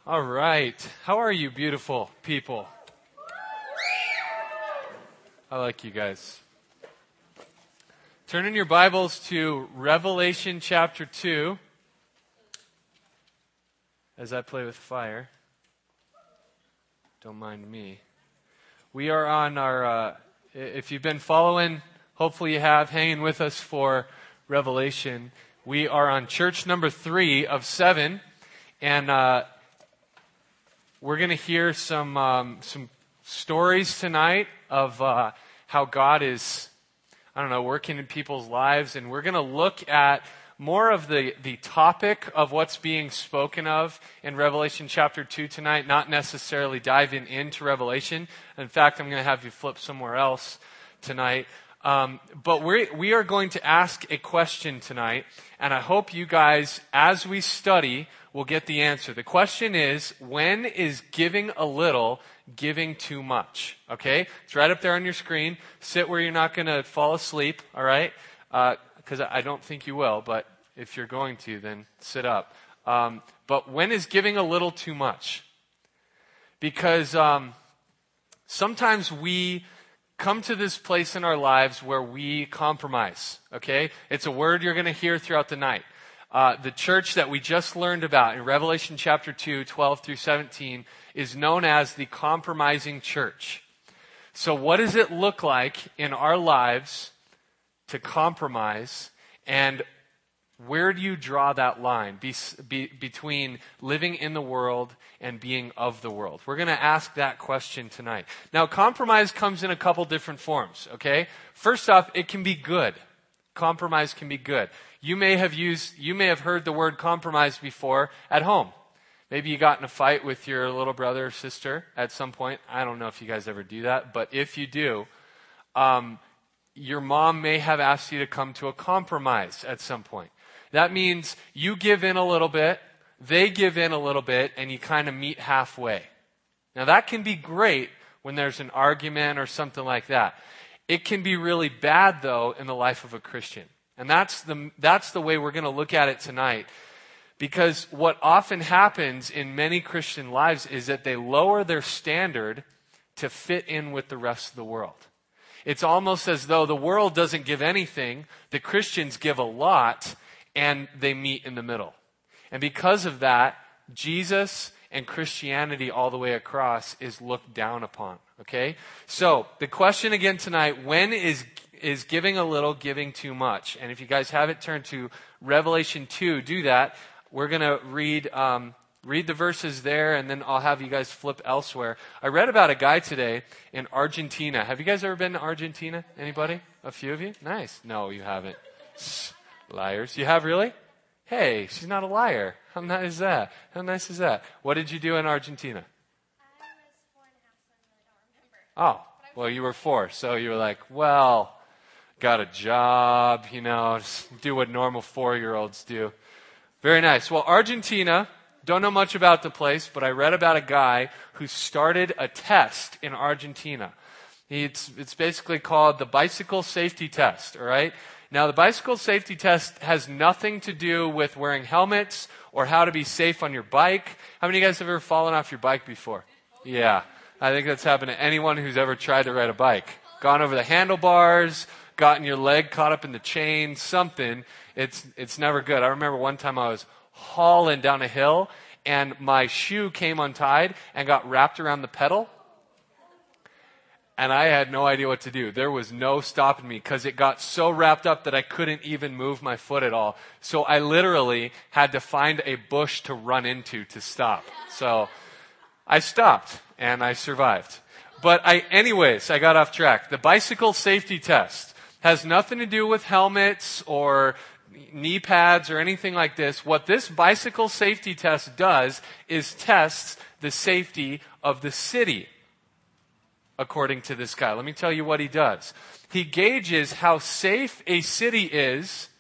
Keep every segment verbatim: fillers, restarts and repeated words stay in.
All right. How are you, beautiful people? I like you guys. Turn in your Bibles to Revelation chapter two. As I play with fire. Don't mind me. We are on our, uh, if you've been following, hopefully you have, hanging with us for Revelation. We are on church number three of seven. And uh, we're going to hear some um, some stories tonight of uh, how God is, I don't know, working in people's lives. And we're going to look at more of the, the topic of what's being spoken of in Revelation chapter two tonight, not necessarily diving into Revelation. In fact, I'm going to have you flip somewhere else tonight. Um, but we we are going to ask a question tonight, and I hope you guys, as we study, will get the answer. The question is, when is giving a little giving too much? Okay? It's right up there on your screen. Sit where you're not going to fall asleep, all right? Uh, because I don't think you will, but if you're going to, then sit up. Um, but when is giving a little too much? Because um, sometimes we come to this place in our lives where we compromise, okay? It's a word you're going to hear throughout the night. Uh, the church that we just learned about in Revelation chapter two, twelve through seventeen, is known as the compromising church. So what does it look like in our lives to compromise, and where do you draw that line be, be, between living in the world and being of the world? We're going to ask that question tonight. Now, compromise comes in a couple different forms, okay? First off, it can be good. Compromise can be good. You may have used, you may have heard the word compromise before at home. Maybe you got in a fight with your little brother or sister at some point. I don't know if you guys ever do that, but if you do, um, your mom may have asked you to come to a compromise at some point. That means you give in a little bit, they give in a little bit, and you kind of meet halfway. Now that can be great when there's an argument or something like that. It can be really bad, though, in the life of a Christian. And that's the, that's the way we're going to look at it tonight. Because what often happens in many Christian lives is that they lower their standard to fit in with the rest of the world. It's almost as though the world doesn't give anything, the Christians give a lot, and they meet in the middle. And because of that, Jesus and Christianity all the way across is looked down upon. Okay? So, the question again tonight, when is is giving a little giving too much? And if you guys haven't turned to Revelation two, do that. We're going to read um, read the verses there, and then I'll have you guys flip elsewhere. I read about a guy today in Argentina. Have you guys ever been to Argentina? Anybody? A few of you? Nice. No, you haven't. Liars. You have, really? Hey, she's not a liar. How nice is that? How nice is that? What did you do in Argentina? I was four and a half, so I don't remember. Oh, well, you were four, so you were like, well, got a job, you know, just do what normal four-year-olds do. Very nice. Well, Argentina, don't know much about the place, but I read about a guy who started a test in Argentina. It's, it's basically called the bicycle safety test, all right? Now, the bicycle safety test has nothing to do with wearing helmets or how to be safe on your bike. How many of you guys have ever fallen off your bike before? Yeah. I think that's happened to anyone who's ever tried to ride a bike. Gone over the handlebars, gotten your leg caught up in the chain, something. It's, it's never good. I remember one time I was hauling down a hill and my shoe came untied and got wrapped around the pedal. And I had no idea what to do. There was no stopping me because it got so wrapped up that I couldn't even move my foot at all. So I literally had to find a bush to run into to stop. So I stopped and I survived. But I, anyways, I got off track. The bicycle safety test has nothing to do with helmets or knee pads or anything like this. What this bicycle safety test does is tests the safety of the city. According to this guy. Let me tell you what he does. He gauges how safe a city is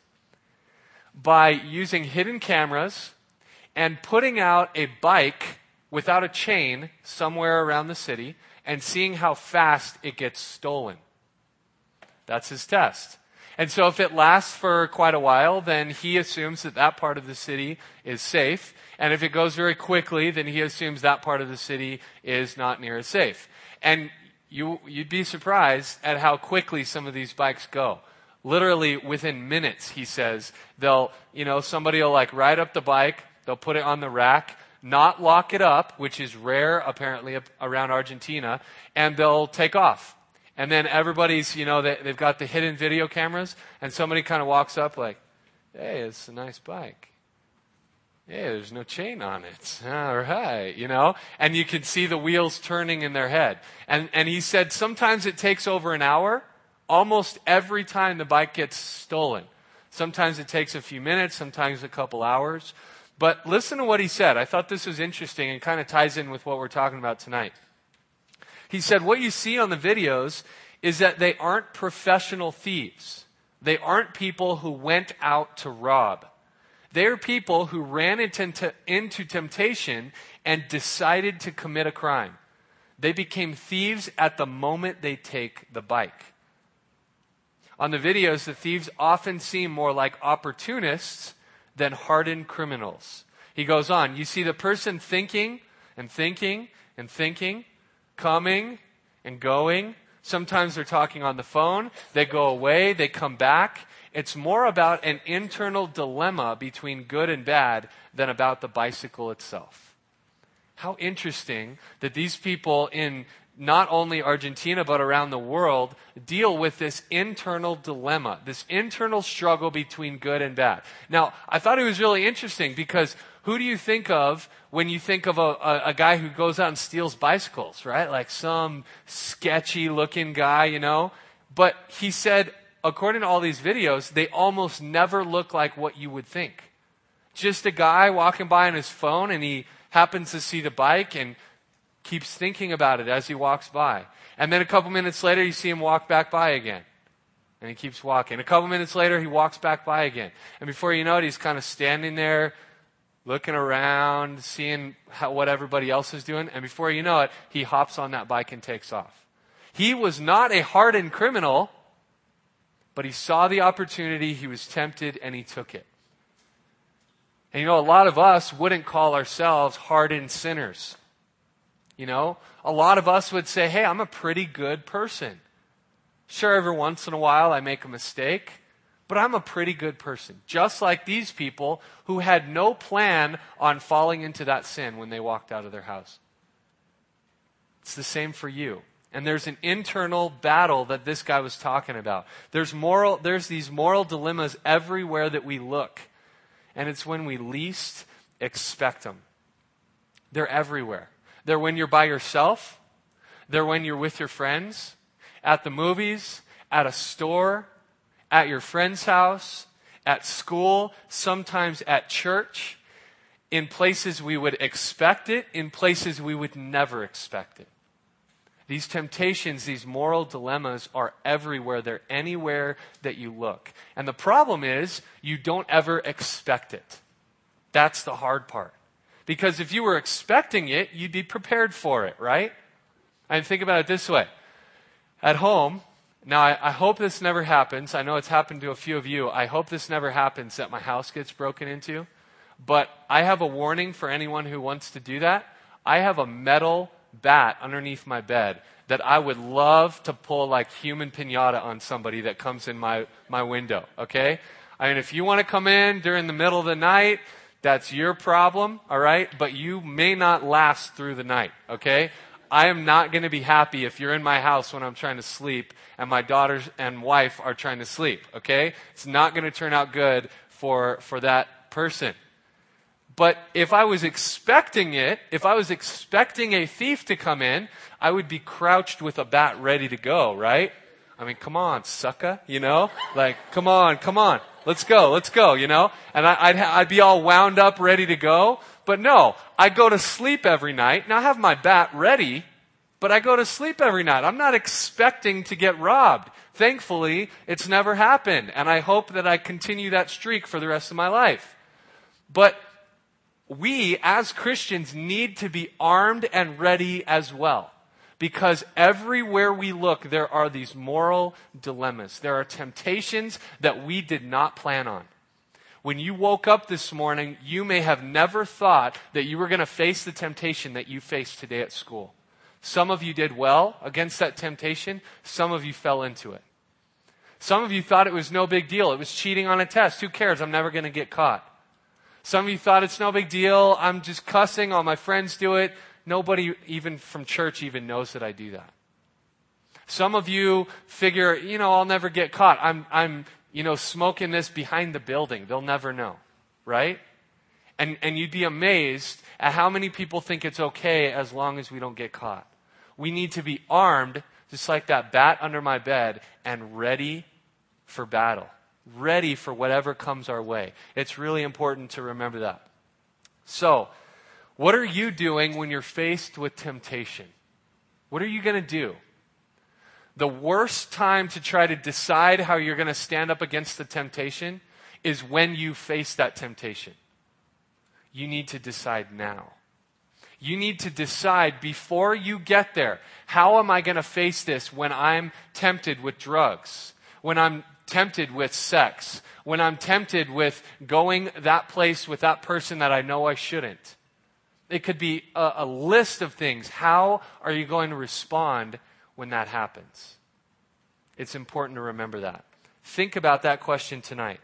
by using hidden cameras and putting out a bike without a chain somewhere around the city and seeing how fast it gets stolen. That's his test. And so if it lasts for quite a while, then he assumes that that part of the city is safe. And if it goes very quickly, then he assumes that part of the city is not near as safe. And you, you'd be surprised at how quickly some of these bikes go. Literally within minutes, he says, they'll, you know, somebody will like ride up the bike, they'll put it on the rack, not lock it up, which is rare apparently around Argentina, and they'll take off. And then everybody's, you know, they, they've got the hidden video cameras, and somebody kind of walks up like, hey, it's a nice bike. Hey, there's no chain on it. All right, you know, and you can see the wheels turning in their head. And, and he said sometimes it takes over an hour, almost every time the bike gets stolen. Sometimes it takes a few minutes, sometimes a couple hours. But listen to what he said. I thought this was interesting and kind of ties in with what we're talking about tonight. He said, what you see on the videos is that they aren't professional thieves. They aren't people who went out to rob. They're people who ran into, into temptation and decided to commit a crime. They became thieves at the moment they take the bike. On the videos, the thieves often seem more like opportunists than hardened criminals. He goes on, you see the person thinking and thinking and thinking, coming and going. Sometimes they're talking on the phone. They go away. They come back. It's more about an internal dilemma between good and bad than about the bicycle itself. How interesting that these people in not only Argentina but around the world deal with this internal dilemma, this internal struggle between good and bad. Now, I thought it was really interesting because who do you think of when you think of a, a, a guy who goes out and steals bicycles, right? Like some sketchy looking guy, you know? But he said, according to all these videos, they almost never look like what you would think. Just a guy walking by on his phone and he happens to see the bike and keeps thinking about it as he walks by. And then a couple minutes later, you see him walk back by again. And he keeps walking. A couple minutes later, he walks back by again. And before you know it, he's kind of standing there, looking around, seeing how, what everybody else is doing. And before you know it, he hops on that bike and takes off. He was not a hardened criminal, but he saw the opportunity, he was tempted, and he took it. And you know, a lot of us wouldn't call ourselves hardened sinners. You know, a lot of us would say, hey, I'm a pretty good person. Sure, every once in a while I make a mistake, but I'm a pretty good person. Just like these people who had no plan on falling into that sin when they walked out of their house. It's the same for you. And there's an internal battle that this guy was talking about. There's moral, there's these moral dilemmas everywhere that we look. And it's when we least expect them. They're everywhere. They're when you're by yourself. They're when you're with your friends, at the movies, at a store, at your friend's house, at school, sometimes at church, in places we would expect it, in places we would never expect it. These temptations, these moral dilemmas are everywhere. They're anywhere that you look. And the problem is, you don't ever expect it. That's the hard part. Because if you were expecting it, you'd be prepared for it, right? And think about it this way. At home, now I, I hope this never happens. I know it's happened to a few of you. I hope this never happens that my house gets broken into. But I have a warning for anyone who wants to do that. I have a metal bat underneath my bed that I would love to pull like human piñata on somebody that comes in my, my window, okay? I mean, if you want to come in during the middle of the night, that's your problem, all right? But you may not last through the night, okay? I am not going to be happy if you're in my house when I'm trying to sleep and my daughters and wife are trying to sleep, okay? It's not going to turn out good for, for that person. But if I was expecting it, if I was expecting a thief to come in, I would be crouched with a bat ready to go, right? I mean, come on, sucker, you know? Like, come on, come on. Let's go, let's go, you know? And I, I'd, ha- I'd be all wound up, ready to go. But no, I go to sleep every night. Now I have my bat ready, but I go to sleep every night. I'm not expecting to get robbed. Thankfully, it's never happened. And I hope that I continue that streak for the rest of my life. But we, as Christians, need to be armed and ready as well. Because everywhere we look, there are these moral dilemmas. There are temptations that we did not plan on. When you woke up this morning, you may have never thought that you were going to face the temptation that you faced today at school. Some of you did well against that temptation. Some of you fell into it. Some of you thought it was no big deal. It was cheating on a test. Who cares? I'm never going to get caught. Some of you thought it's no big deal. I'm just cussing. All my friends do it. Nobody even from church even knows that I do that. Some of you figure, you know, I'll never get caught. I'm, I'm, you know, smoking this behind the building. They'll never know, right? And, and you'd be amazed at how many people think it's okay as long as we don't get caught. We need to be armed, just like that bat under my bed, and ready for battle. Ready for whatever comes our way. It's really important to remember that. So, what are you doing when you're faced with temptation? What are you going to do? The worst time to try to decide how you're going to stand up against the temptation is when you face that temptation. You need to decide now. You need to decide before you get there, how am I going to face this when I'm tempted with drugs, when I'm tempted with sex, when I'm tempted with going that place with that person that I know I shouldn't? It could be a, a list of things. How are you going to respond when that happens? It's important to remember that. Think about that question tonight.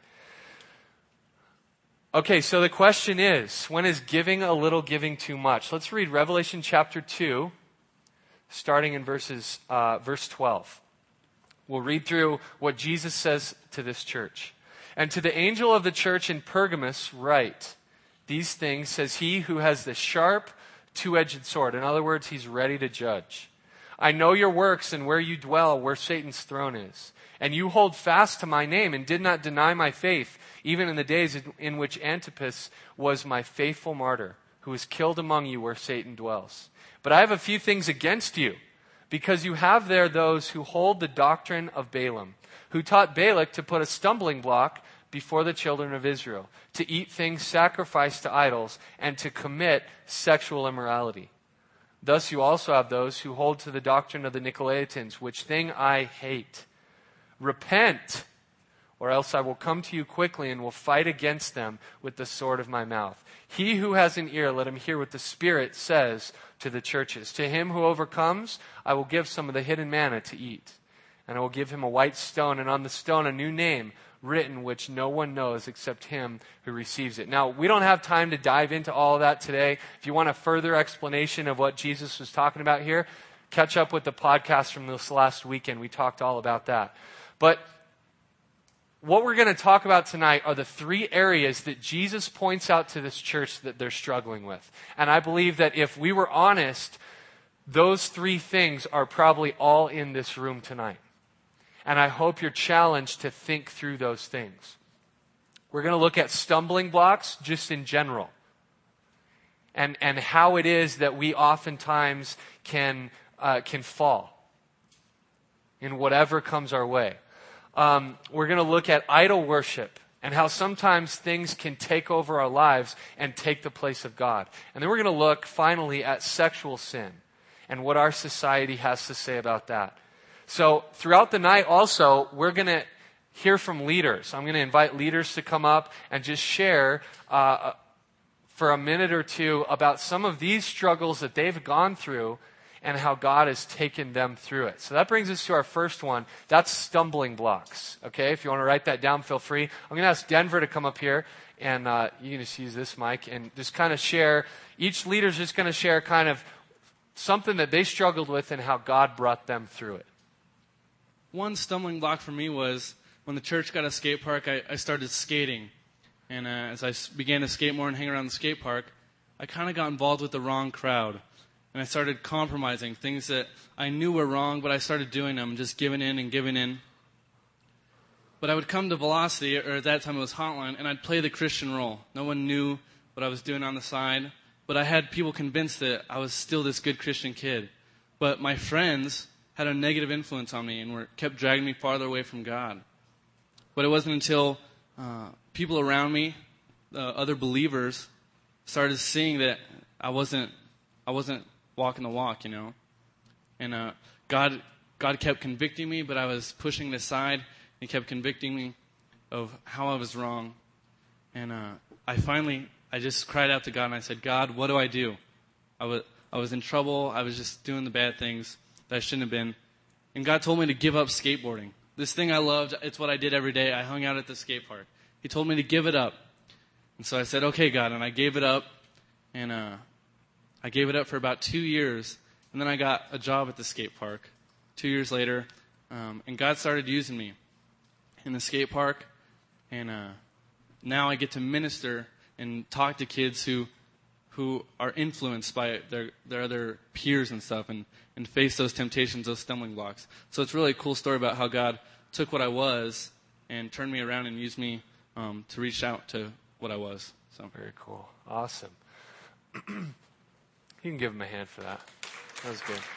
Okay, so the question is, when is giving a little giving too much? Let's read Revelation chapter two, starting in verses uh, verse twelve. We'll read through what Jesus says to this church. And to the angel of the church in Pergamos write, these things says he who has the sharp, two-edged sword. In other words, he's ready to judge. I know your works and where you dwell, where Satan's throne is. And you hold fast to my name and did not deny my faith, even in the days in which Antipas was my faithful martyr, who was killed among you where Satan dwells. But I have a few things against you, because you have there those who hold the doctrine of Balaam, who taught Balak to put a stumbling block before the children of Israel, to eat things sacrificed to idols, and to commit sexual immorality. Thus you also have those who hold to the doctrine of the Nicolaitans, which thing I hate. Repent, or else I will come to you quickly and will fight against them with the sword of my mouth. He who has an ear, let him hear what the Spirit says to the churches. To him who overcomes, I will give some of the hidden manna to eat. And I will give him a white stone, and on the stone a new name written, which no one knows except him who receives it. Now, we don't have time to dive into all of that today. If you want a further explanation of what Jesus was talking about here, catch up with the podcast from this last weekend. We talked all about that. But what we're going to talk about tonight are the three areas that Jesus points out to this church that they're struggling with. And I believe that if we were honest, those three things are probably all in this room tonight. And I hope you're challenged to think through those things. We're going to look at stumbling blocks just in general. And, and how it is that we oftentimes can, uh, can fall in whatever comes our way. Um, we're going to look at idol worship and how sometimes things can take over our lives and take the place of God. And then we're going to look finally at sexual sin and what our society has to say about that. So throughout the night also, we're going to hear from leaders. I'm going to invite leaders to come up and just share uh, for a minute or two about some of these struggles that they've gone through and how God has taken them through it. So that brings us to our first one. That's stumbling blocks. Okay, if you want to write that down, feel free. I'm going to ask Denver to come up here, and uh, you can just use this mic and just kind of share. Each leader's just going to share kind of something that they struggled with and how God brought them through it. One stumbling block for me was when the church got a skate park, I, I started skating. And uh, as I began to skate more and hang around the skate park, I kind of got involved with the wrong crowd. And I started compromising things that I knew were wrong, but I started doing them, just giving in and giving in. But I would come to Velocity, or at that time it was Hotline, and I'd play the Christian role. No one knew what I was doing on the side, but I had people convinced that I was still this good Christian kid. But my friends had a negative influence on me and were kept dragging me farther away from God. But it wasn't until uh, people around me, uh, other believers, started seeing that I wasn't, I wasn't walking the walk, you know. And uh, God God kept convicting me, but I was pushing it aside. He kept convicting me of how I was wrong. And uh, I finally, I just cried out to God, and I said, God, what do I do? I was, I was in trouble. I was just doing the bad things that I shouldn't have been. And God told me to give up skateboarding. This thing I loved, it's what I did every day. I hung out at the skate park. He told me to give it up. And so I said, okay, God, and I gave it up. And uh, I gave it up for about two years. And then I got a job at the skate park two years later. Um, and God started using me in the skate park. And uh, now I get to minister and talk to kids who who are influenced by their, their other peers and stuff and, and face those temptations, those stumbling blocks. So it's really a cool story about how God took what I was and turned me around and used me um, to reach out to what I was. So very cool. Awesome. You can give him a hand for that. That was good.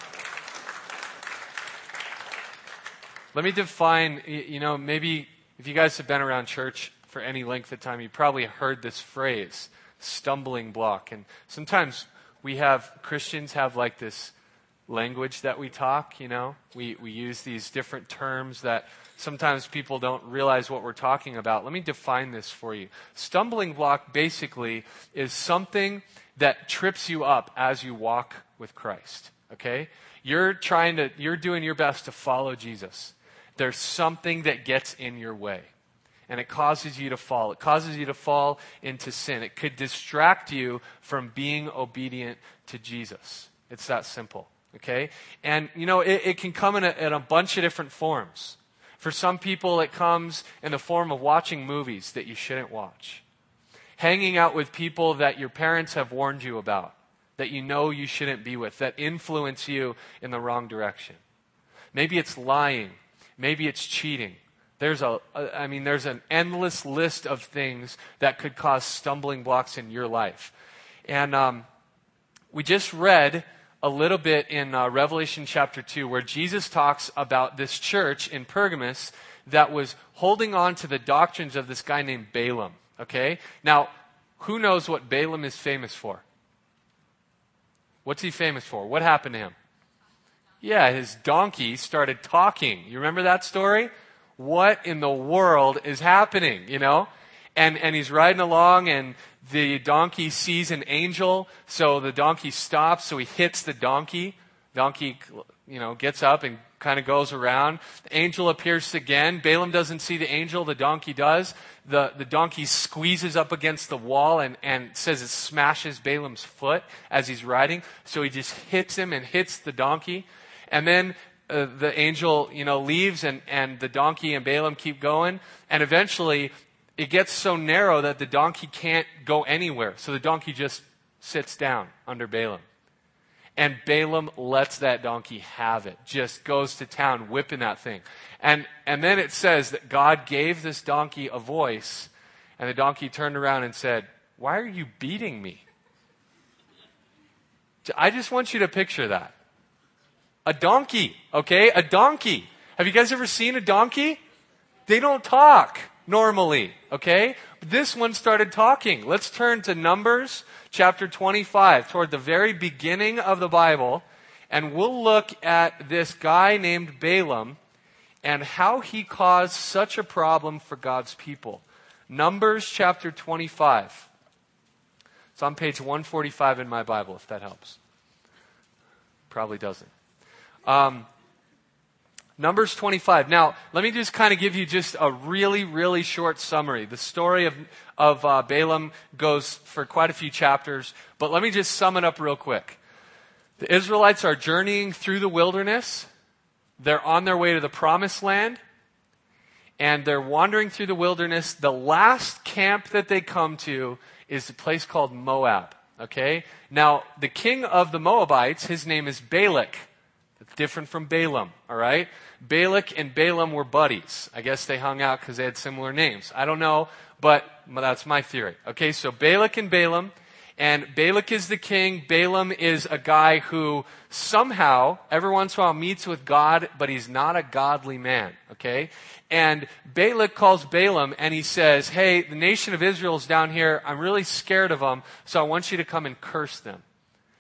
Let me define, you know, maybe if you guys have been around church for any length of time, you probably heard this phrase, stumbling block. And sometimes we have, Christians have like this language that we talk, you know. We, we use these different terms that sometimes people don't realize what we're talking about. Let me define this for you. Stumbling block basically is something that trips you up as you walk with Christ, okay? You're trying to, you're doing your best to follow Jesus. There's something that gets in your way. And it causes you to fall. It causes you to fall into sin. It could distract you from being obedient to Jesus. It's that simple, okay? And, you know, it, it can come in a, in a bunch of different forms. For some people, it comes in the form of watching movies that you shouldn't watch. Hanging out with people that your parents have warned you about, that you know you shouldn't be with, that influence you in the wrong direction. Maybe it's lying. Maybe it's cheating. There's a, I mean, there's an endless list of things that could cause stumbling blocks in your life. And um, we just read a little bit in uh, Revelation chapter two where Jesus talks about this church in Pergamos that was holding on to the doctrines of this guy named Balaam. Okay? Now, who knows what Balaam is famous for? What's he famous for? What happened to him? Yeah, his donkey started talking. You remember that story? What in the world is happening, you know? And and he's riding along and the donkey sees an angel, so the donkey stops, so he hits the donkey. Donkey, you know, gets up and kind of goes around. The angel appears again. Balaam doesn't see the angel, the donkey does. The, the donkey squeezes up against the wall and, and says it smashes Balaam's foot as he's riding. So he just hits him and hits the donkey. And then uh, the angel, you know, leaves and, and the donkey and Balaam keep going. And eventually it gets so narrow that the donkey can't go anywhere. So the donkey just sits down under Balaam. And Balaam lets that donkey have it. Just goes to town whipping that thing. And and then it says that God gave this donkey a voice. And the donkey turned around and said, "Why are you beating me?" I just want you to picture that. A donkey, okay? A donkey. Have you guys ever seen a donkey? They don't talk normally, okay? But this one started talking. Let's turn to Numbers chapter twenty-five, toward the very beginning of the Bible, and we'll look at this guy named Balaam and how he caused such a problem for God's people. Numbers chapter twenty-five. It's on page one forty-five in my Bible, if that helps. Probably doesn't. Um, Numbers twenty-five. Now, let me just kind of give you just a really, really short summary. The story of, of uh, Balaam goes for quite a few chapters, but let me just sum it up real quick. The Israelites are journeying through the wilderness. They're on their way to the promised land, and they're wandering through the wilderness. The last camp that they come to is a place called Moab. Okay? Now, the king of the Moabites, his name is Balak. It's different from Balaam, all right? Balak and Balaam were buddies. I guess they hung out because they had similar names. I don't know, but well, that's my theory. Okay, so Balak and Balaam, and Balak is the king. Balaam is a guy who somehow, every once in a while, meets with God, but he's not a godly man, okay? And Balak calls Balaam and he says, "Hey, the nation of Israel is down here. I'm really scared of them, so I want you to come and curse them."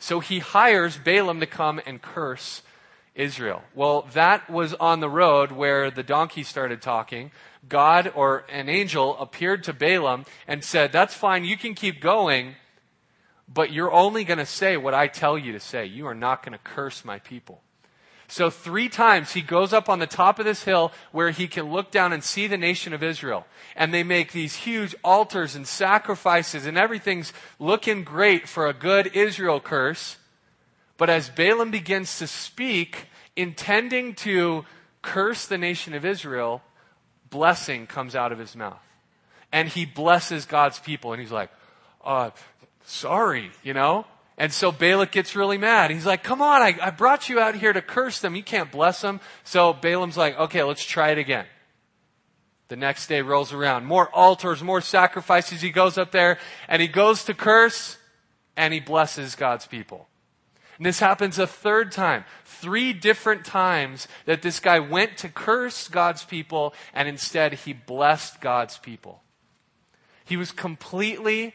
So he hires Balaam to come and curse Israel. Well, that was on the road where the donkey started talking. God or an angel appeared to Balaam and said, that's fine, you can keep going, but you're only going to say what I tell you to say. You are not going to curse my people. So three times he goes up on the top of this hill where he can look down and see the nation of Israel. And they make these huge altars and sacrifices and everything's looking great for a good Israel curse. But as Balaam begins to speak, intending to curse the nation of Israel, blessing comes out of his mouth. And he blesses God's people. And he's like, uh, sorry, you know? And so Balak gets really mad. He's like, come on, I, I brought you out here to curse them. You can't bless them. So Balaam's like, okay, let's try it again. The next day rolls around. More altars, more sacrifices. He goes up there and he goes to curse and he blesses God's people. And this happens a third time. Three different times that this guy went to curse God's people and instead he blessed God's people. He was completely,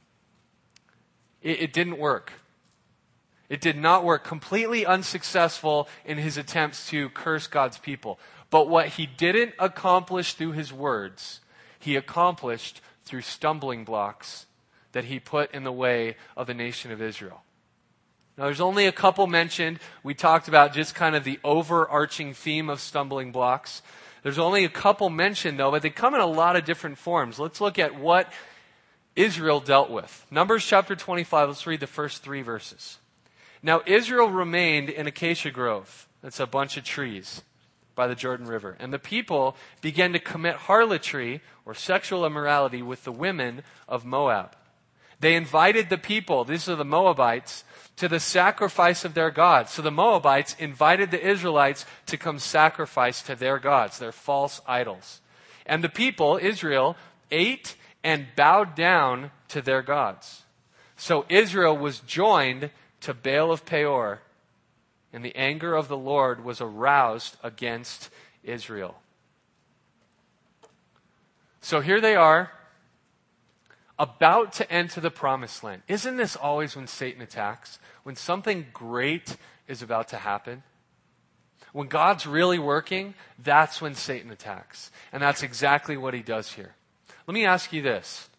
it, it didn't work. It did not work. Completely unsuccessful in his attempts to curse God's people. But what he didn't accomplish through his words, he accomplished through stumbling blocks that he put in the way of the nation of Israel. Now, there's only a couple mentioned. We talked about just kind of the overarching theme of stumbling blocks. There's only a couple mentioned, though, but they come in a lot of different forms. Let's look at what Israel dealt with. Numbers chapter twenty-five, let's read the first three verses. Now, Israel remained in Acacia Grove. That's a bunch of trees by the Jordan River. And the people began to commit harlotry or sexual immorality with the women of Moab. They invited the people, these are the Moabites, to the sacrifice of their gods. So the Moabites invited the Israelites to come sacrifice to their gods, their false idols. And the people, Israel, ate and bowed down to their gods. So Israel was joined to Baal of Peor, and the anger of the Lord was aroused against Israel. So here they are, about to enter the promised land. Isn't this always when Satan attacks? When something great is about to happen? When God's really working, that's when Satan attacks. And that's exactly what he does here. Let me ask you this.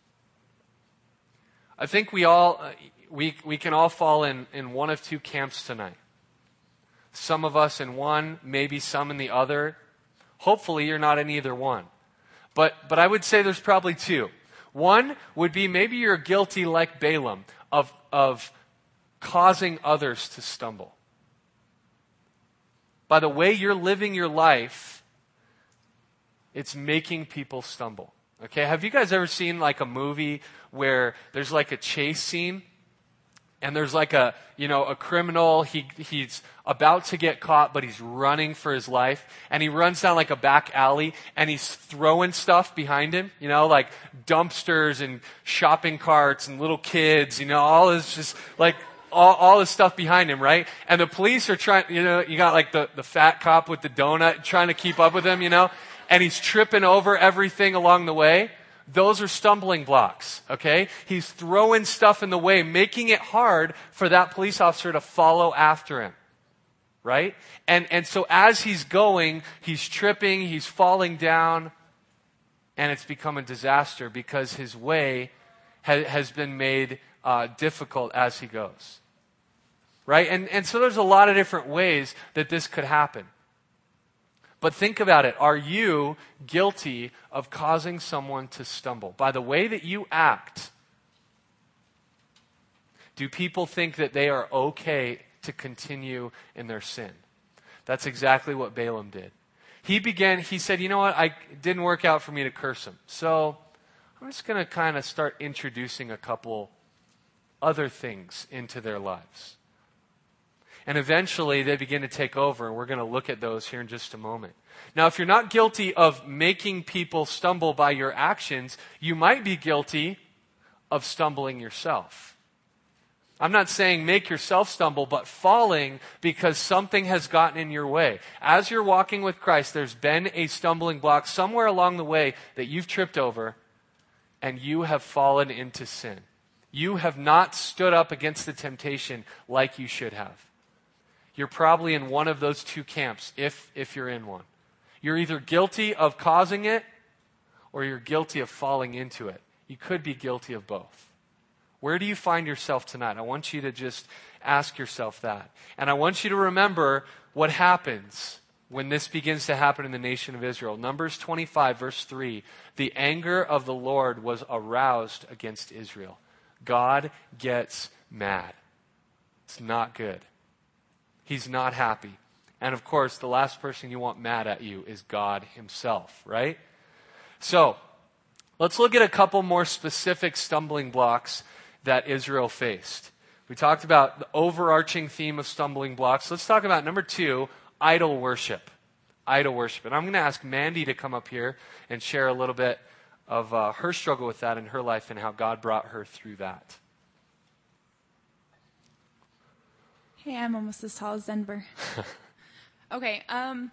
I think we all, we, we can all fall in, in one of two camps tonight. Some of us in one, maybe some in the other. Hopefully you're not in either one. But, but I would say there's probably two. One would be maybe you're guilty like Balaam of, of causing others to stumble. By the way you're living your life, it's making people stumble. Okay, have you guys ever seen like a movie where there's like a chase scene? And there's like a, you know, a criminal, he he's about to get caught, but he's running for his life. And he runs down like a back alley, and he's throwing stuff behind him, you know, like dumpsters and shopping carts and little kids, you know, all this just like, all, all this stuff behind him, right? And the police are trying, you know, you got like the, the fat cop with the donut trying to keep up with him, you know, and he's tripping over everything along the way. Those are stumbling blocks, okay? He's throwing stuff in the way, making it hard for that police officer to follow after him, right? And and so as he's going, he's tripping, he's falling down, and it's become a disaster because his way ha- has been made uh, difficult as he goes, right? And and so there's a lot of different ways that this could happen. But think about it. Are you guilty of causing someone to stumble? By the way that you act, do people think that they are okay to continue in their sin? That's exactly what Balaam did. He began, he said, you know what, I, it didn't work out for me to curse him. So I'm just going to kind of start introducing a couple other things into their lives. And eventually they begin to take over, and we're going to look at those here in just a moment. Now, if you're not guilty of making people stumble by your actions, you might be guilty of stumbling yourself. I'm not saying make yourself stumble, but falling because something has gotten in your way. As you're walking with Christ, there's been a stumbling block somewhere along the way that you've tripped over, and you have fallen into sin. You have not stood up against the temptation like you should have. You're probably in one of those two camps, if, if you're in one. You're either guilty of causing it, or you're guilty of falling into it. You could be guilty of both. Where do you find yourself tonight? I want you to just ask yourself that. And I want you to remember what happens when this begins to happen in the nation of Israel. Numbers twenty-five, verse three. The anger of the Lord was aroused against Israel. God gets mad. It's not good. He's not happy. And of course, the last person you want mad at you is God himself, right? So, let's look at a couple more specific stumbling blocks that Israel faced. We talked about the overarching theme of stumbling blocks. Let's talk about number two, idol worship. Idol worship. And I'm going to ask Mandy to come up here and share a little bit of uh, her struggle with that in her life and how God brought her through that. Hey, I'm almost as tall as Denver. Okay, um,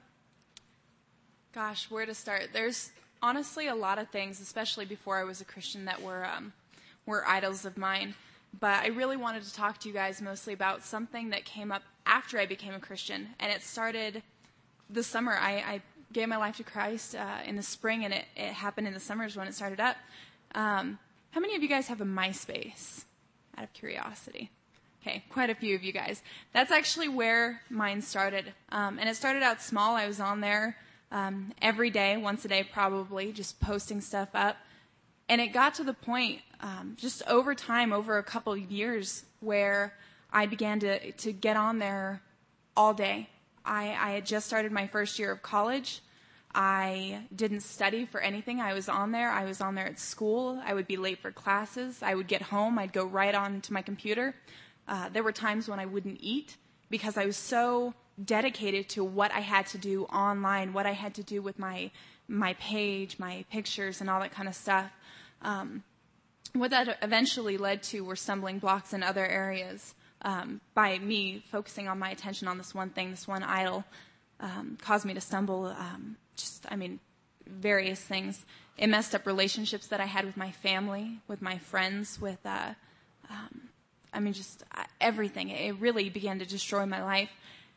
gosh, where to start? There's honestly a lot of things, especially before I was a Christian, that were um, were idols of mine. But I really wanted to talk to you guys mostly about something that came up after I became a Christian. And it started this summer. I, I gave my life to Christ uh, in the spring, and it, it happened in the summers when it started up. Um, how many of you guys have a MySpace? Out of curiosity. Okay, quite a few of you guys. That's actually where mine started. Um, and it started out small. I was on there um, every day, once a day probably, just posting stuff up. And it got to the point, um, just over time, over a couple of years, where I began to, to get on there all day. I, I had just started my first year of college. I didn't study for anything. I was on there. I was on there at school. I would be late for classes. I would get home. I'd go right on to my computer. Uh, there were times when I wouldn't eat because I was so dedicated to what I had to do online, what I had to do with my my page, my pictures, and all that kind of stuff. Um, what that eventually led to were stumbling blocks in other areas um, by me focusing on my attention on this one thing, this one idol, um, caused me to stumble. Um, just, I mean, various things. It messed up relationships that I had with my family, with my friends, with, uh, um, I mean, just uh, everything. It really began to destroy my life.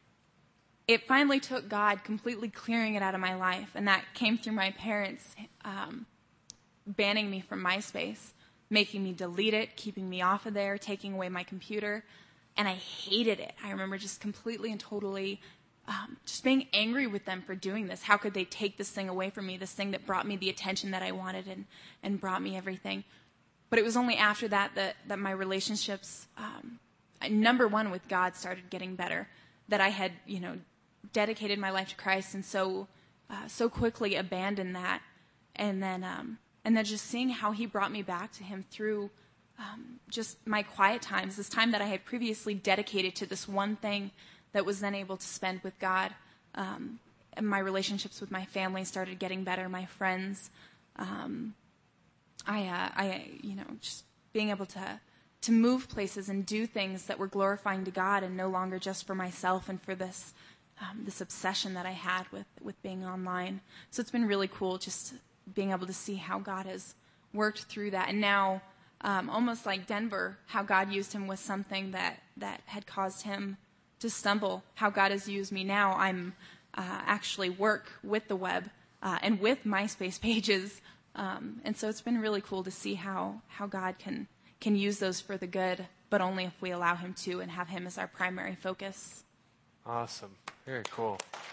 It finally took God completely clearing it out of my life, and that came through my parents um, banning me from MySpace, making me delete it, keeping me off of there, taking away my computer, and I hated it. I remember just completely and totally um, just being angry with them for doing this. How could they take this thing away from me, this thing that brought me the attention that I wanted and, and brought me everything? But it was only after that that, that my relationships, um, number one with God, started getting better, that I had, you know, dedicated my life to Christ and so uh, so quickly abandoned that, and then um, and then just seeing how He brought me back to Him through um, just my quiet times, this time that I had previously dedicated to this one thing that was then able to spend with God. Um, and my relationships with my family started getting better, my friends. Um, I, uh, I, you know, just being able to to move places and do things that were glorifying to God and no longer just for myself and for this um, this obsession that I had with, with being online. So it's been really cool just being able to see how God has worked through that. And now, um, almost like Denver, how God used him with something that, that had caused him to stumble, how God has used me now. I'm uh, actually work with the web uh, and with MySpace pages. Um, and so it's been really cool to see how, how God can can use those for the good, but only if we allow him to and have him as our primary focus. Awesome. Very cool.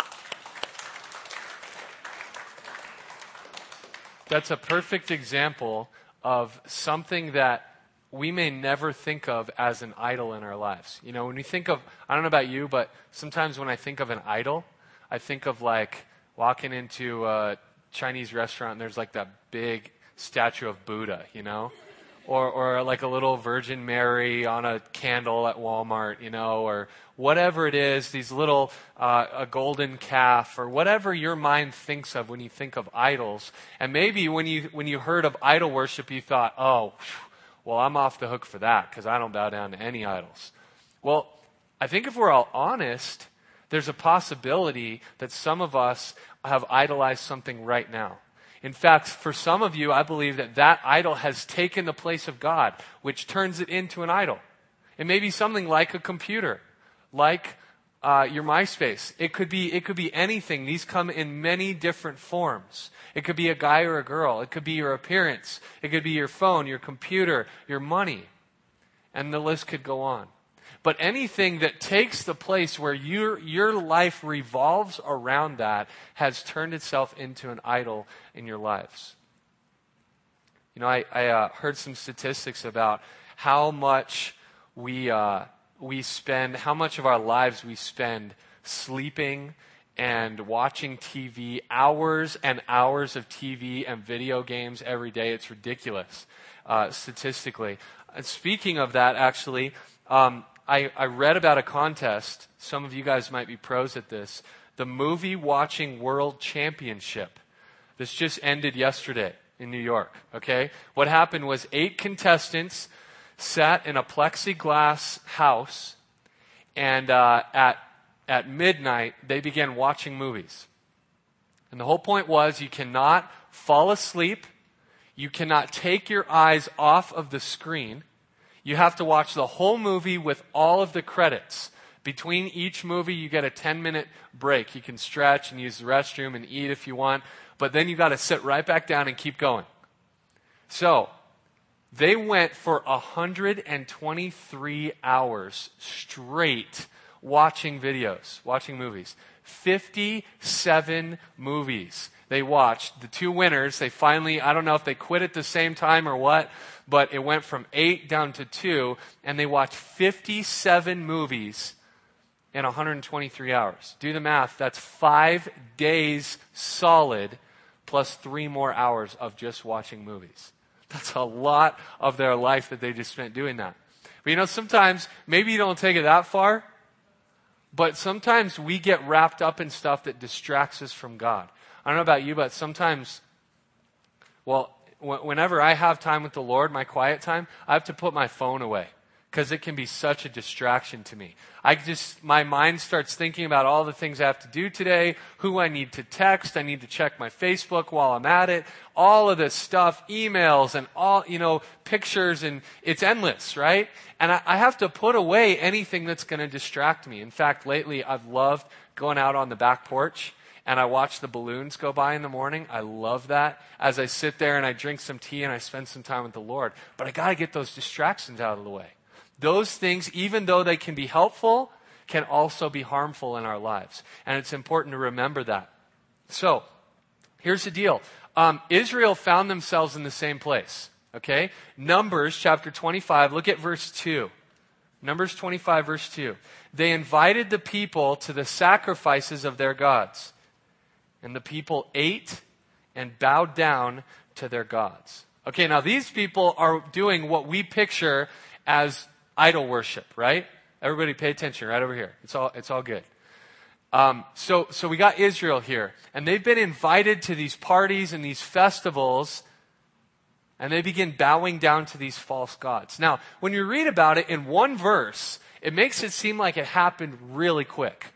That's a perfect example of something that we may never think of as an idol in our lives. You know, when we think of, I don't know about you, but sometimes when I think of an idol, I think of like walking into a Chinese restaurant and there's like that big statue of Buddha, you know? Or or like a little Virgin Mary on a candle at Walmart, you know, or whatever it is, these little, uh, a golden calf, or whatever your mind thinks of when you think of idols. And maybe when you when you heard of idol worship, you thought, oh, well, I'm off the hook for that because I don't bow down to any idols. Well, I think if we're all honest, there's a possibility that some of us have idolized something right now. In fact, for some of you, I believe that that idol has taken the place of God, which turns it into an idol. It may be something like a computer, like uh, your MySpace. It could be it could be anything. These come in many different forms. It could be a guy or a girl. It could be your appearance. It could be your phone, your computer, your money. And the list could go on. But anything that takes the place where your your life revolves around that has turned itself into an idol in your lives. You know, I, I uh, heard some statistics about how much we uh, we spend, how much of our lives we spend sleeping and watching T V, hours and hours of T V and video games every day. It's ridiculous, uh, statistically. And speaking of that, actually, um, I, I read about a contest. Some of you guys might be pros at this. The Movie Watching World Championship. This just ended yesterday in New York, okay? What happened was eight contestants sat in a plexiglass house, and uh, at at midnight, they began watching movies. And the whole point was you cannot fall asleep. You cannot take your eyes off of the screen. You have to watch the whole movie with all of the credits. Between each movie, you get a ten-minute break. You can stretch and use the restroom and eat if you want. But then you got to sit right back down and keep going. So, they went for one hundred twenty-three hours straight watching videos, watching movies. fifty-seven movies they watched. The two winners, they finally, I don't know if they quit at the same time or what, but it went from eight down to two, and they watched fifty-seven movies in one hundred twenty-three hours. Do the math. That's five days solid plus three more hours of just watching movies. That's a lot of their life that they just spent doing that. But you know, sometimes, maybe you don't take it that far, but sometimes we get wrapped up in stuff that distracts us from God. I don't know about you, but sometimes, well, whenever I have time with the Lord, my quiet time, I have to put my phone away because it can be such a distraction to me. I just, my mind starts thinking about all the things I have to do today, who I need to text, I need to check my Facebook while I'm at it, all of this stuff, emails and all, you know, pictures, and it's endless, right? And I, I have to put away anything that's going to distract me. In fact, lately I've loved going out on the back porch and I watch the balloons go by in the morning. I love that. As I sit there and I drink some tea and I spend some time with the Lord. But I got to get those distractions out of the way. Those things, even though they can be helpful, can also be harmful in our lives. And it's important to remember that. So, here's the deal. Um, Israel found themselves in the same place. Okay? Numbers chapter twenty-five, look at verse two. Numbers twenty-five, verse two. They invited the people to the sacrifices of their gods. And the people ate and bowed down to their gods. Okay, now these people are doing what we picture as idol worship, right? Everybody pay attention right over here. It's all, it's all good. Um, so, so we got Israel here, and they've been invited to these parties and these festivals, and they begin bowing down to these false gods. Now, when you read about it in one verse, it makes it seem like it happened really quick.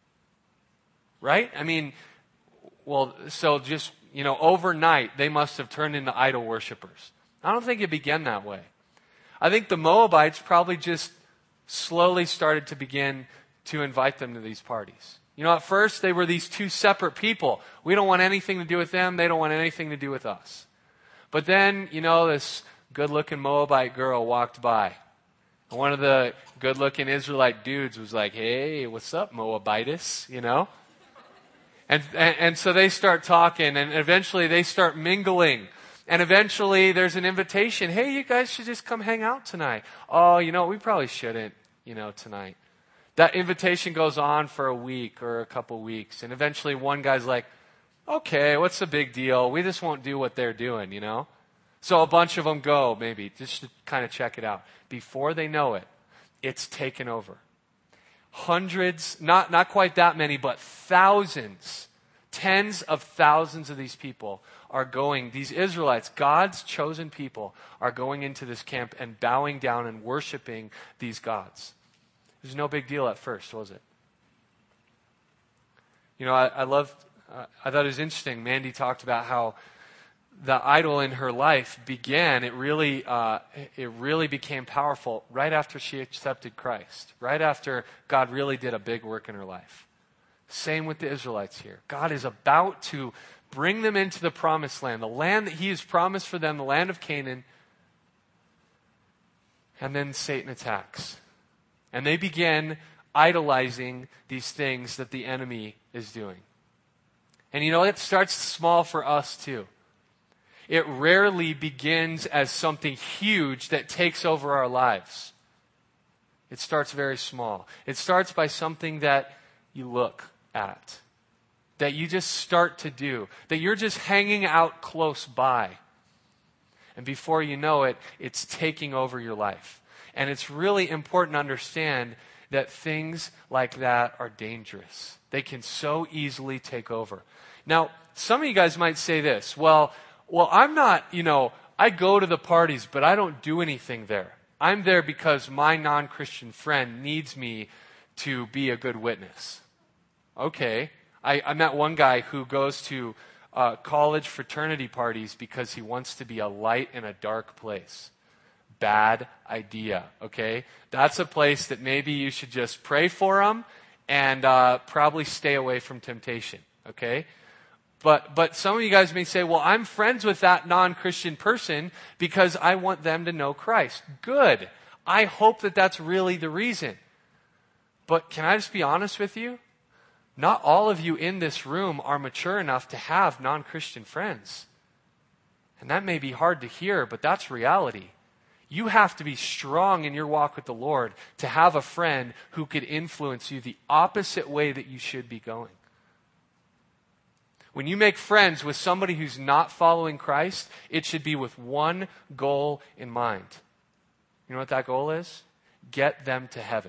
Right? I mean, well, so just, you know, overnight, they must have turned into idol worshipers. I don't think it began that way. I think the Moabites probably just slowly started to begin to invite them to these parties. You know, at first they were these two separate people. We don't want anything to do with them. They don't want anything to do with us. But then, you know, this good-looking Moabite girl walked by. And one of the good-looking Israelite dudes was like, hey, what's up, Moabitus? You know? And, and, and so they start talking, and eventually they start mingling. And eventually there's an invitation. Hey, you guys should just come hang out tonight. Oh, you know, we probably shouldn't, you know, tonight. That invitation goes on for a week or a couple weeks. And eventually one guy's like, okay, what's the big deal? We just won't do what they're doing, you know? So a bunch of them go, maybe, just to kind of check it out. Before they know it, it's taken over. Hundreds, not, not quite that many, but thousands, tens of thousands of these people are going, these Israelites, God's chosen people, are going into this camp and bowing down and worshiping these gods. It was no big deal at first, was it? You know, I, I loved, uh, I thought it was interesting. Mandy talked about how the idol in her life began, it really, uh, it really became powerful right after she accepted Christ, right after God really did a big work in her life. Same with the Israelites here. God is about to bring them into the promised land, the land that he has promised for them, the land of Canaan. And then Satan attacks. And they begin idolizing these things that the enemy is doing. And you know, it starts small for us too. It rarely begins as something huge that takes over our lives. It starts very small. It starts by something that you look at, that you just start to do, that you're just hanging out close by. And before you know it, it's taking over your life. And it's really important to understand that things like that are dangerous. They can so easily take over. Now, some of you guys might say this, well, well, I'm not, you know, I go to the parties, but I don't do anything there. I'm there because my non-Christian friend needs me to be a good witness. Okay. I, I met one guy who goes to uh, college fraternity parties because he wants to be a light in a dark place. Bad idea, okay? That's a place that maybe you should just pray for him and uh, probably stay away from temptation, okay? But but some of you guys may say, well, I'm friends with that non-Christian person because I want them to know Christ. Good. I hope that that's really the reason. But can I just be honest with you? Not all of you in this room are mature enough to have non-Christian friends. And that may be hard to hear, but that's reality. You have to be strong in your walk with the Lord to have a friend who could influence you the opposite way that you should be going. When you make friends with somebody who's not following Christ, it should be with one goal in mind. You know what that goal is? Get them to heaven.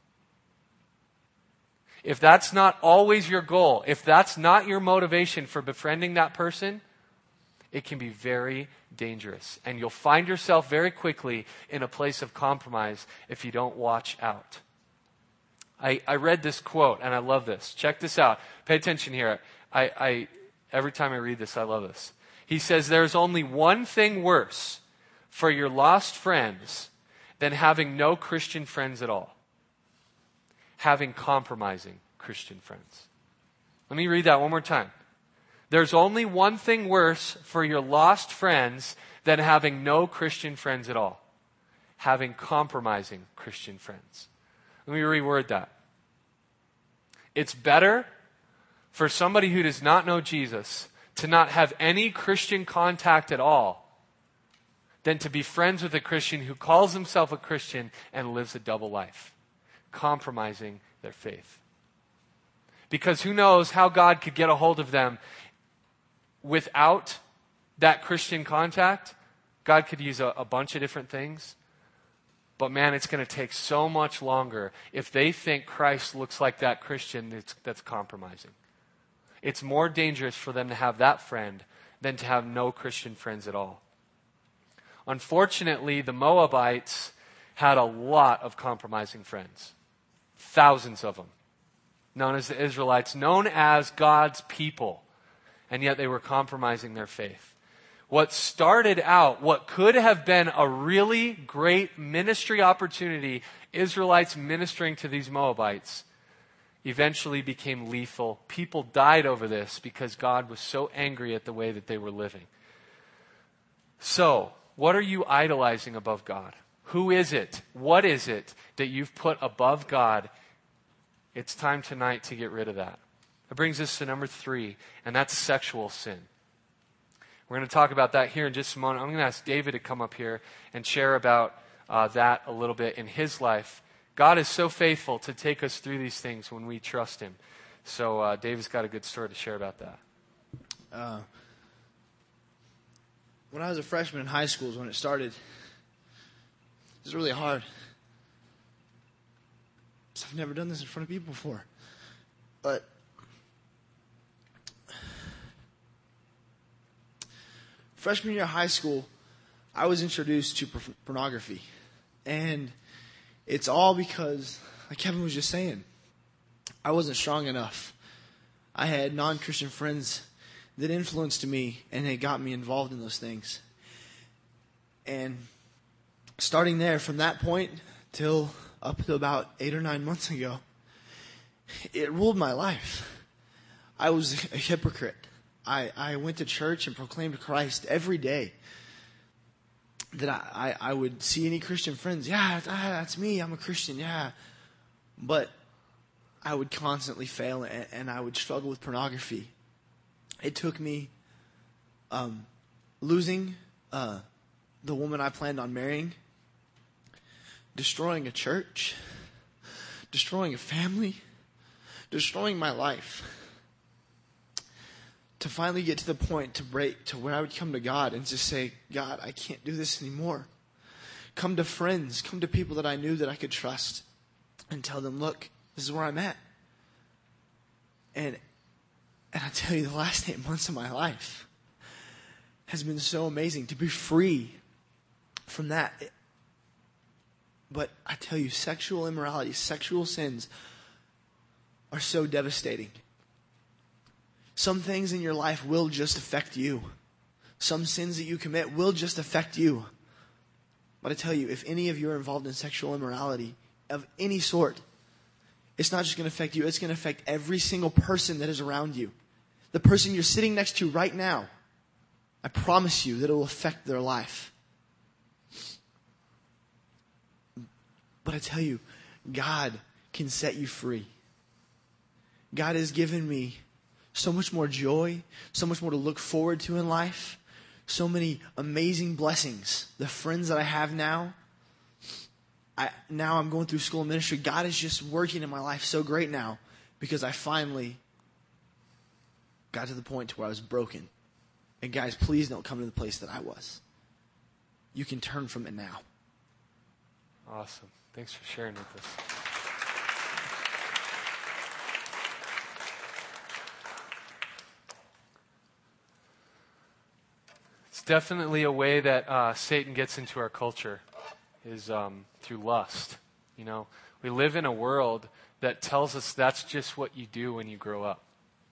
If that's not always your goal, if that's not your motivation for befriending that person, it can be very dangerous. And you'll find yourself very quickly in a place of compromise if you don't watch out. I, I read this quote, and I love this. Check this out. Pay attention here. I, I every time I read this, I love this. He says, there's only one thing worse for your lost friends than having no Christian friends at all. Having compromising Christian friends. Let me read that one more time. There's only one thing worse for your lost friends than having no Christian friends at all. Having compromising Christian friends. Let me reword that. It's better for somebody who does not know Jesus to not have any Christian contact at all than to be friends with a Christian who calls himself a Christian and lives a double life, compromising their faith. Because who knows how God could get a hold of them without that Christian contact. God could use a, a bunch of different things. But man, it's going to take so much longer if they think Christ looks like that Christian that's, that's compromising. It's more dangerous for them to have that friend than to have no Christian friends at all. Unfortunately, the Moabites had a lot of compromising friends. Thousands of them. Known as the Israelites, known as God's people. And yet they were compromising their faith. What started out, what could have been a really great ministry opportunity, Israelites ministering to these Moabites, eventually became lethal. People died over this because God was so angry at the way that they were living. So, what are you idolizing above God? Who is it? What is it that you've put above God? It's time tonight to get rid of that. That brings us to number three, and that's sexual sin. We're going to talk about that here in just a moment. I'm going to ask David to come up here and share about uh, that a little bit in his life. God is so faithful to take us through these things when we trust him. So uh, David's got a good story to share about that. Uh, when I was a freshman in high school is when it started. It was really hard. I've never done this in front of people before. But freshman year of high school, I was introduced to pornography. And it's all because, like Kevin was just saying, I wasn't strong enough. I had non-Christian friends that influenced me and it got me involved in those things. And starting there, from that point till up to about eight or nine months ago, it ruled my life. I was a hypocrite. I, I went to church and proclaimed Christ every day. That I, I, I would see any Christian friends. Yeah, that's me. I'm a Christian. Yeah. But I would constantly fail and, and I would struggle with pornography. It took me um, losing uh, the woman I planned on marrying, destroying a church, destroying a family, destroying my life, to finally get to the point to break to where I would come to God and just say, God, I can't do this anymore. Come to friends, come to people that I knew that I could trust and tell them, look, this is where I'm at. And and I tell you, the last eight months of my life has been so amazing to be free from that. But I tell you, sexual immorality, sexual sins are so devastating. Some things in your life will just affect you. Some sins that you commit will just affect you. But I tell you, if any of you are involved in sexual immorality of any sort, it's not just going to affect you, it's going to affect every single person that is around you. The person you're sitting next to right now, I promise you that it will affect their life. But I tell you, God can set you free. God has given me so much more joy, so much more to look forward to in life, so many amazing blessings. The friends that I have now, I, now I'm going through school and ministry. God is just working in my life so great now because I finally got to the point to where I was broken. And guys, please don't come to the place that I was. You can turn from it now. Awesome. Thanks for sharing with us. It's definitely a way that uh, Satan gets into our culture is um, through lust. You know, we live in a world that tells us that's just what you do when you grow up.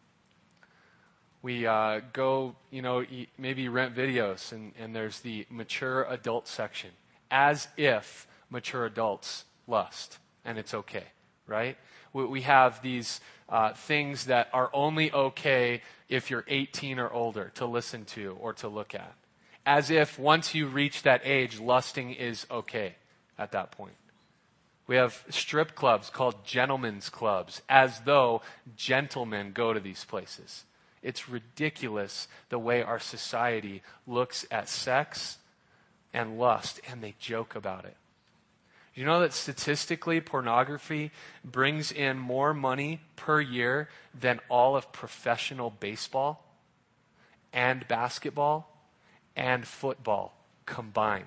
We uh, go, you know, e- maybe rent videos, and, and there's the mature adult section, as if mature adults lust, and it's okay, right? We, we have these uh, things that are only okay if you're eighteen or older to listen to or to look at, as if once you reach that age, lusting is okay at that point. We have strip clubs called gentlemen's clubs, as though gentlemen go to these places. It's ridiculous the way our society looks at sex and lust, and they joke about it. You know that statistically, pornography brings in more money per year than all of professional baseball and basketball and football combined.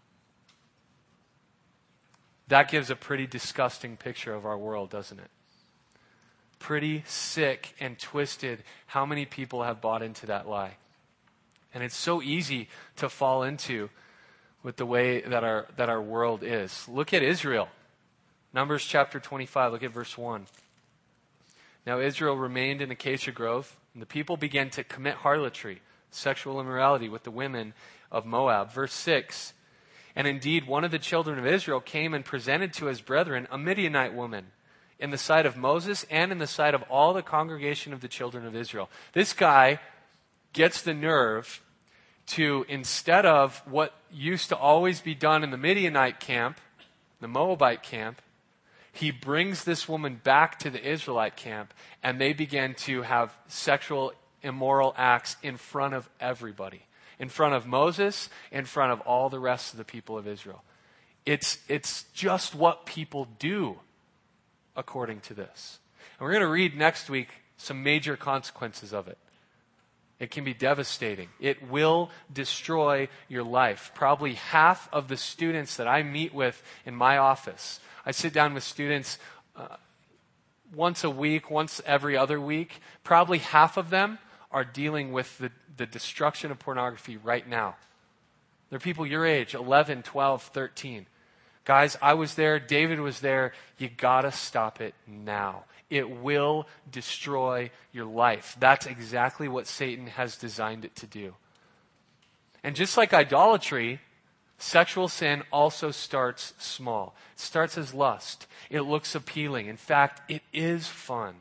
That gives a pretty disgusting picture of our world, doesn't it? Pretty sick and twisted how many people have bought into that lie. And it's so easy to fall into with the way that our that our world is. Look at Israel. Numbers chapter twenty-five, look at verse one. Now Israel remained in Acacia Grove, and the people began to commit harlotry, sexual immorality with the women of Moab. Verse six, and indeed one of the children of Israel came and presented to his brethren a Midianite woman, in the sight of Moses and in the sight of all the congregation of the children of Israel. This guy gets the nerve to, instead of what used to always be done in the Midianite camp, the Moabite camp, he brings this woman back to the Israelite camp, and they begin to have sexual immoral acts in front of everybody. In front of Moses, in front of all the rest of the people of Israel. It's, it's just what people do according to this. And we're going to read next week some major consequences of it. It can be devastating. It will destroy your life. Probably half of the students that I meet with in my office, I sit down with students uh, once a week, once every other week. Probably half of them are dealing with the, the destruction of pornography right now. They're people your age, eleven, twelve, thirteen. Guys, I was there. David was there. You gotta stop it now. It will destroy your life. That's exactly what Satan has designed it to do. And just like idolatry, sexual sin also starts small. It starts as lust. It looks appealing. In fact, it is fun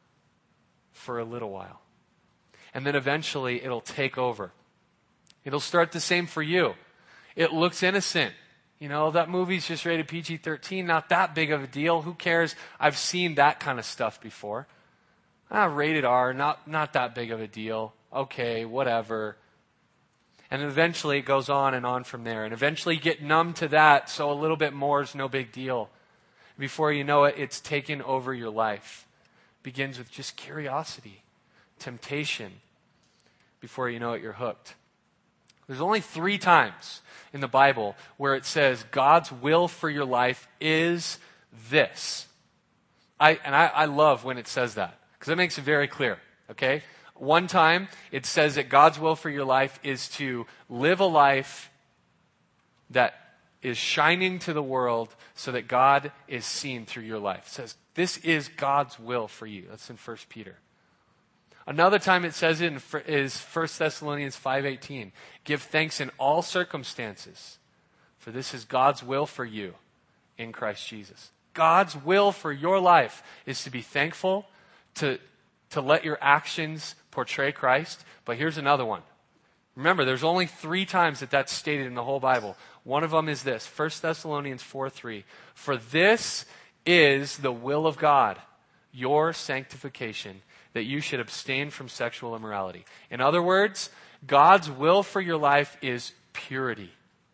for a little while. And then eventually it'll take over. It'll start the same for you. It looks innocent. You know, that movie's just rated P G thirteen, not that big of a deal. Who cares? I've seen that kind of stuff before. Ah, rated R, not, not that big of a deal. Okay, whatever. And eventually it goes on and on from there. And eventually you get numb to that, so a little bit more is no big deal. Before you know it, it's taken over your life. It begins with just curiosity, temptation. Before you know it, you're hooked. There's only three times in the Bible where it says God's will for your life is this. I, and I, I love when it says that because it makes it very clear, okay? One time it says that God's will for your life is to live a life that is shining to the world so that God is seen through your life. It says this is God's will for you. That's in First Peter. Another time it says it in, is First Thessalonians five eighteen. Give thanks in all circumstances, for this is God's will for you in Christ Jesus. God's will for your life is to be thankful, to, to let your actions portray Christ. But here's another one. Remember, there's only three times that that's stated in the whole Bible. One of them is this, First Thessalonians four three. For this is the will of God, your sanctification, that you should abstain from sexual immorality. In other words, God's will for your life is purity.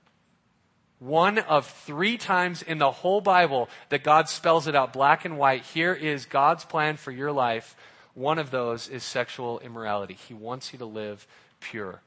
One of three times in the whole Bible that God spells it out black and white. Here is God's plan for your life. One of those is sexual immorality. He wants you to live pure.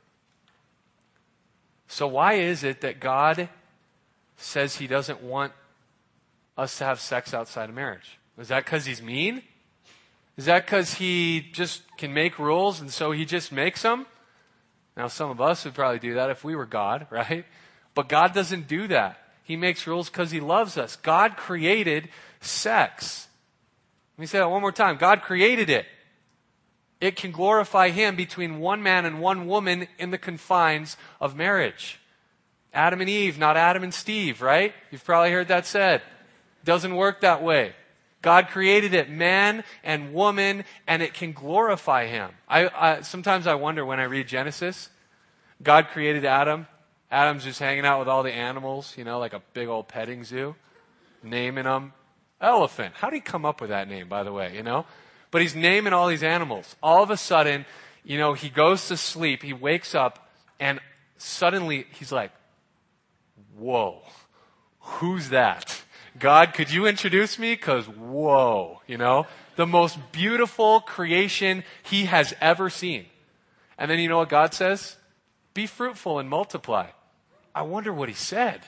So why is it that God says he doesn't want us to have sex outside of marriage? Is that because he's mean? Is that because he just can make rules and so he just makes them? Now, some of us would probably do that if we were God, right? But God doesn't do that. He makes rules because he loves us. God created sex. Let me say that one more time. God created it. It can glorify him between one man and one woman in the confines of marriage. Adam and Eve, not Adam and Steve, right? You've probably heard that said. Doesn't work that way. God created it, man and woman, and it can glorify him. I, I sometimes I wonder when I read Genesis, God created Adam. Adam's just hanging out with all the animals, you know, like a big old petting zoo, naming them. Elephant. How did he come up with that name, by the way, you know? But he's naming all these animals. All of a sudden, you know, he goes to sleep, he wakes up, and suddenly he's like, whoa, who's that? God, could you introduce me? Because, whoa, you know, the most beautiful creation he has ever seen. And then you know what God says? Be fruitful and multiply. I wonder what he said.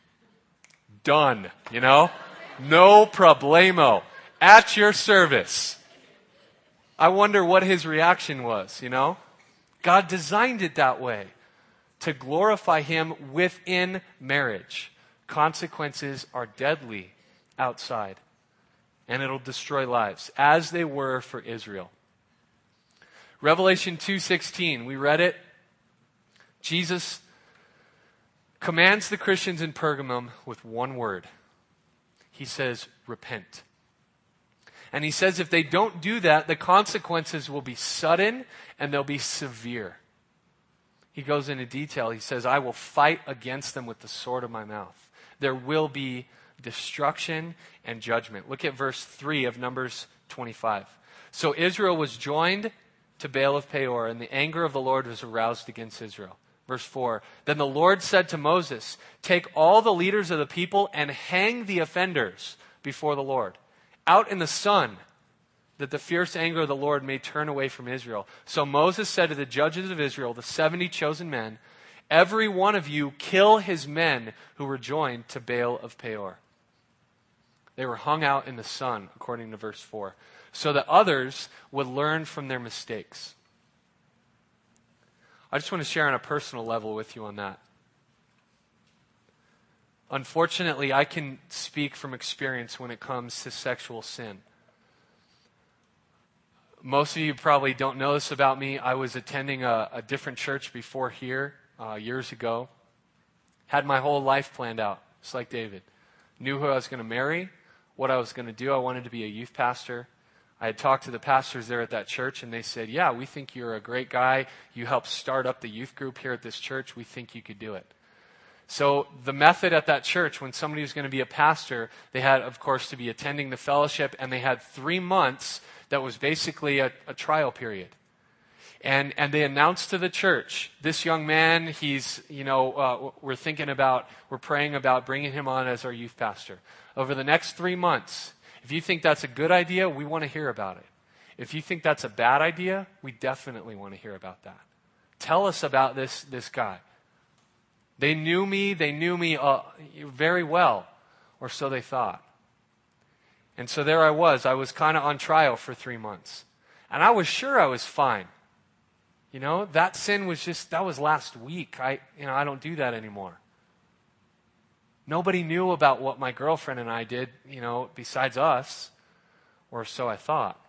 Done, you know? No problemo. At your service. I wonder what his reaction was, you know? God designed it that way to glorify him within marriage. Consequences are deadly outside, and it'll destroy lives, as they were for Israel. Revelation two sixteen, we read it. Jesus commands the Christians in Pergamum with one word. He says, repent. And he says if they don't do that, the consequences will be sudden and they'll be severe. He goes into detail. He says, I will fight against them with the sword of my mouth. There will be destruction and judgment. Look at verse three of Numbers twenty-five. So Israel was joined to Baal of Peor, and the anger of the Lord was aroused against Israel. Verse four, then the Lord said to Moses, take all the leaders of the people and hang the offenders before the Lord out in the sun, that the fierce anger of the Lord may turn away from Israel. So Moses said to the judges of Israel, the seventy chosen men, every one of you kill his men who were joined to Baal of Peor. They were hung out in the sun, according to verse four, so that others would learn from their mistakes. I just want to share on a personal level with you on that. Unfortunately, I can speak from experience when it comes to sexual sin. Most of you probably don't know this about me. I was attending a, a different church before here uh, years ago. Had my whole life planned out, just like David. Knew who I was going to marry, what I was going to do. I wanted to be a youth pastor. I had talked to the pastors there at that church, and they said, yeah, we think you're a great guy. You helped start up the youth group here at this church. We think you could do it. So the method at that church, when somebody was going to be a pastor, they had, of course, to be attending the fellowship, and they had three months that was basically a, a trial period. And and they announced to the church, this young man, he's, you know, uh, we're thinking about, we're praying about bringing him on as our youth pastor. Over the next three months, if you think that's a good idea, we want to hear about it. If you think that's a bad idea, we definitely want to hear about that. Tell us about this, this guy. They knew me, they knew me uh, very well, or so they thought. And so there I was. I was kind of on trial for three months. And I was sure I was fine. You know, that sin was just, that was last week. I, you know, I don't do that anymore. Nobody knew about what my girlfriend and I did, you know, besides us, or so I thought.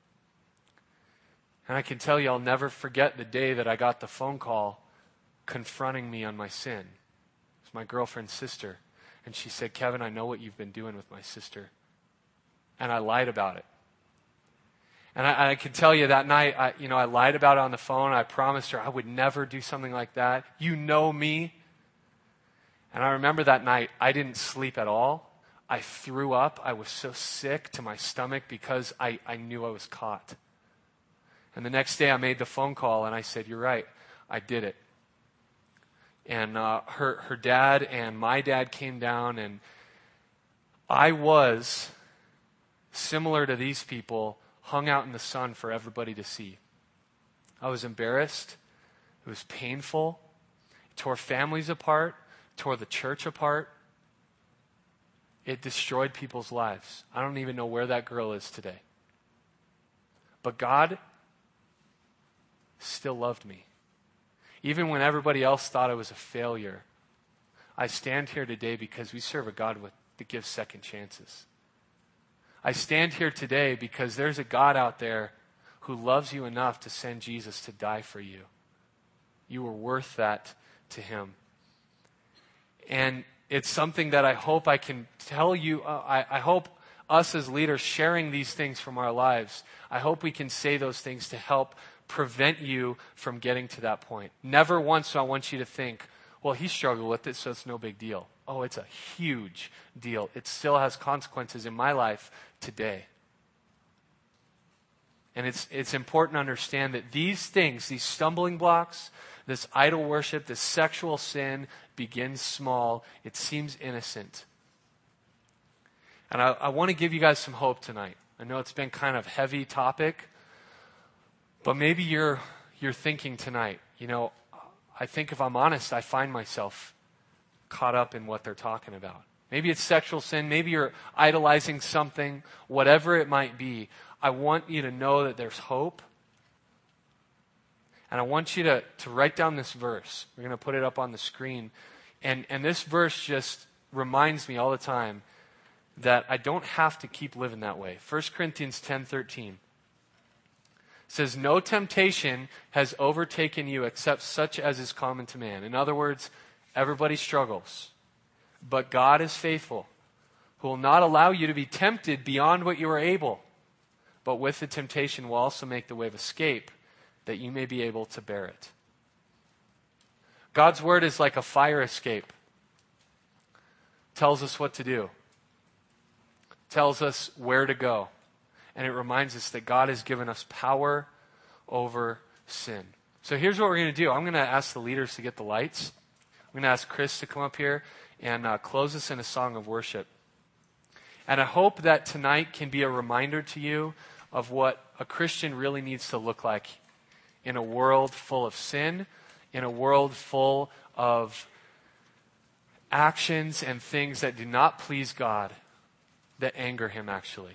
And I can tell you, I'll never forget the day that I got the phone call confronting me on my sin. It was my girlfriend's sister. And she said, Kevin, I know what you've been doing with my sister. And I lied about it. And I, I can tell you that night, I, you know, I lied about it on the phone. I promised her I would never do something like that. You know me. And I remember that night, I didn't sleep at all. I threw up. I was so sick to my stomach because I, I knew I was caught. And the next day I made the phone call and I said, you're right, I did it. And uh, her, her dad and my dad came down, and I was, similar to these people, hung out in the sun for everybody to see. I was embarrassed. It was painful. It tore families apart, tore the church apart. It destroyed people's lives. I don't even know where that girl is today. But God still loved me. Even when everybody else thought I was a failure, I stand here today because we serve a God with, that gives second chances. I stand here today because there's a God out there who loves you enough to send Jesus to die for you. You were worth that to him. And it's something that I hope I can tell you. Uh, I, I hope us as leaders sharing these things from our lives, I hope we can say those things to help prevent you from getting to that point. Never once do I want you to think, well, he struggled with it, so it's no big deal. Oh, it's a huge deal. It still has consequences in my life today. And it's it's important to understand that these things, these stumbling blocks, this idol worship, this sexual sin begins small. It seems innocent. And I, I want to give you guys some hope tonight. I know it's been kind of a heavy topic, but maybe you're you're thinking tonight, you know, I think if I'm honest, I find myself caught up in what they're talking about. Maybe it's sexual sin. Maybe you're idolizing something, whatever it might be. I want you to know that there's hope. And I want you to, to write down this verse. We're going to put it up on the screen. And, and this verse just reminds me all the time that I don't have to keep living that way. First Corinthians ten thirteen says, no temptation has overtaken you except such as is common to man. In other words, everybody struggles. But God is faithful, who will not allow you to be tempted beyond what you are able, but with the temptation will also make the way of escape, that you may be able to bear it. God's word is like a fire escape. Tells us what to do. Tells us where to go. And it reminds us that God has given us power over sin. So here's what we're going to do. I'm going to ask the leaders to get the lights. I'm going to ask Chris to come up here and uh, close us in a song of worship. And I hope that tonight can be a reminder to you of what a Christian really needs to look like in a world full of sin, in a world full of actions and things that do not please God, that anger him actually.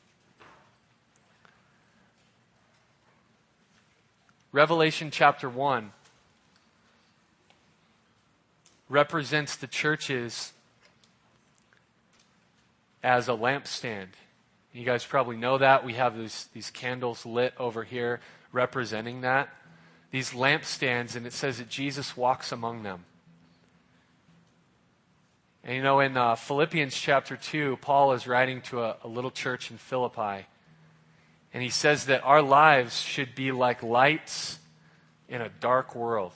Revelation chapter one represents the churches as a lampstand. You guys probably know that. We have these, these candles lit over here representing that. These lampstands, and it says that Jesus walks among them. And you know, in uh, Philippians chapter two, Paul is writing to a, a little church in Philippi. And he says that our lives should be like lights in a dark world.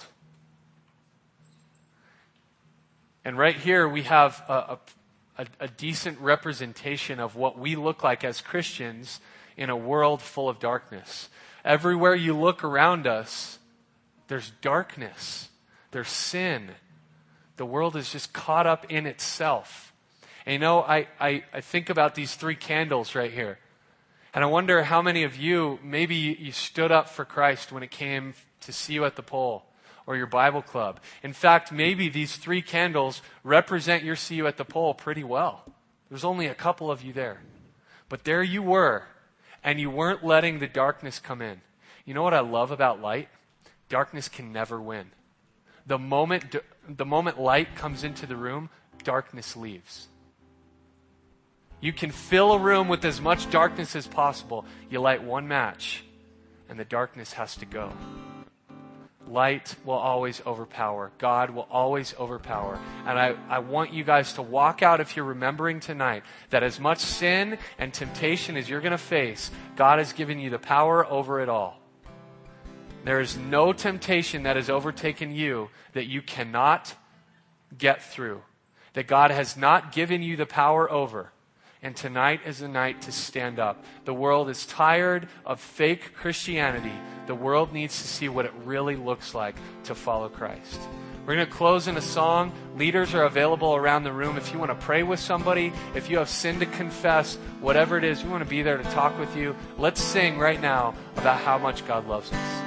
And right here we have a, a, a decent representation of what we look like as Christians in a world full of darkness. Everywhere you look around us, there's darkness. There's sin. The world is just caught up in itself. And you know, I, I, I think about these three candles right here. And I wonder how many of you, maybe you stood up for Christ when it came to see you at the pole or your Bible club. In fact, maybe these three candles represent your see you at the pole pretty well. There's only a couple of you there. But there you were, and you weren't letting the darkness come in. You know what I love about light? Darkness can never win. The moment, the moment light comes into the room, darkness leaves. You can fill a room with as much darkness as possible. You light one match, and the darkness has to go. Light will always overpower. God will always overpower. And I, I want you guys to walk out, if you're remembering tonight, that as much sin and temptation as you're going to face, God has given you the power over it all. There is no temptation that has overtaken you that you cannot get through, that God has not given you the power over. And tonight is the night to stand up. The world is tired of fake Christianity. The world needs to see what it really looks like to follow Christ. We're going to close in a song. Leaders are available around the room. If you want to pray with somebody, if you have sin to confess, whatever it is, we want to be there to talk with you. Let's sing right now about how much God loves us.